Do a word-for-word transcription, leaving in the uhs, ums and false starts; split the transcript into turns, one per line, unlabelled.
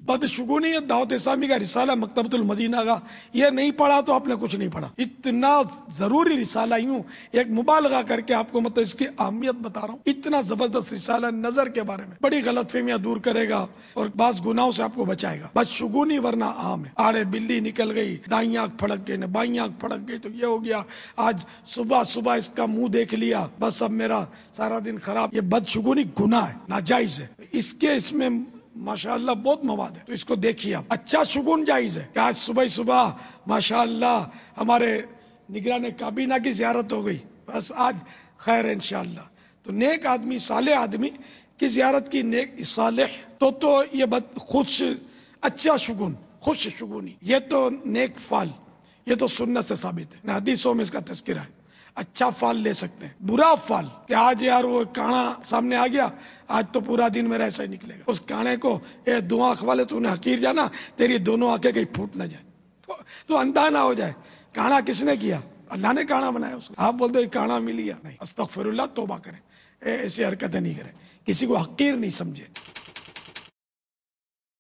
بدشگونیت دعوت اسلامی کا رسالہ مکتبۃ المدینہ کا، یہ نہیں پڑھا تو آپ نے کچھ نہیں پڑھا. اتنا ضروری رسالہ، یوں ایک مبالغہ کر کے آپ کو مطلب اس کی اہمیت بتا رہا ہوں. اتنا زبردست رسالہ نظر کے بارے میں بڑی غلط فہمیاں دور کرے گا اور بعض گناہوں سے آپ کو بچائے گا. بدشگونی ورنہ عام ہے. آڑے بلی نکل گئی، دائیں آنکھ پھڑک گئی، بائیں آنکھ پھڑک گئی تو یہ ہو گیا، آج صبح صبح اس کا منہ دیکھ لیا، بس اب میرا سارا دن خراب. یہ بدشگونی گناہ ہے، ناجائز ہے. اس کے اس میں ماشاءاللہ بہت مواد ہے، تو اس کو دیکھیے آپ. اچھا شگون جائز ہے کہ آج صبح صبح ماشاءاللہ ہمارے نگران کابینہ کی زیارت ہو گئی، بس آج خیر ہے انشاءاللہ. تو نیک آدمی، صالح آدمی کی زیارت کی، نیک صالح تو تو یہ بد خوش اچھا شگون، خوش شگونی، یہ تو نیک فال، یہ تو سنت سے ثابت ہے، حدیثوں میں اس کا تذکرہ ہے. اچھا فال لے سکتے ہیں، برا فال کہ آج یار وہ کانا سامنے آ گیا، آج تو پورا دن میرا ایسا ہی نکلے گا. اس کانے کو اے دو آنکھ والے تو نے حقیر جانا، تیری دونوں آنکھیں کہیں پھوٹ نہ جائے، تو, تو اندھا نہ ہو جائے. کانا کس نے کیا؟ اللہ نے کانا بنایا اس کو. آپ بولتے ہیں کانا مل گیا، نہیں، استغفر اللہ، توبہ کریں، ایسی حرکتیں نہیں کریں، کسی کو حقیر نہیں سمجھے.